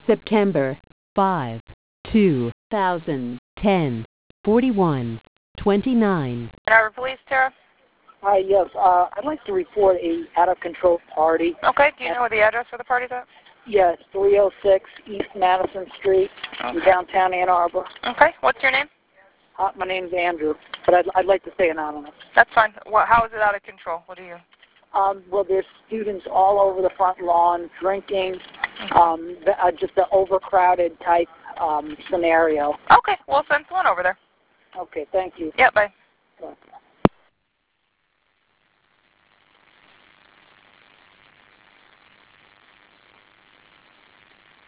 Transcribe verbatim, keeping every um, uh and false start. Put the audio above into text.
September fifth, two thousand ten, forty-one twenty-nine. Ann Arbor Police, Tara? Hi, yes. Uh, I'd like to report a out-of-control party. Okay, do you know where the address for the party's at? Yes, three oh six East Madison Street Okay. in downtown Ann Arbor. Okay, what's your name? Uh, my name's Andrew, but I'd, I'd like to stay anonymous. That's fine. What, how is it out of control? What do you... Um, well, there's students all over the front lawn drinking, um, the, uh, just an overcrowded type um, scenario. Okay, we'll send someone over there. Okay, thank you. Yeah, bye.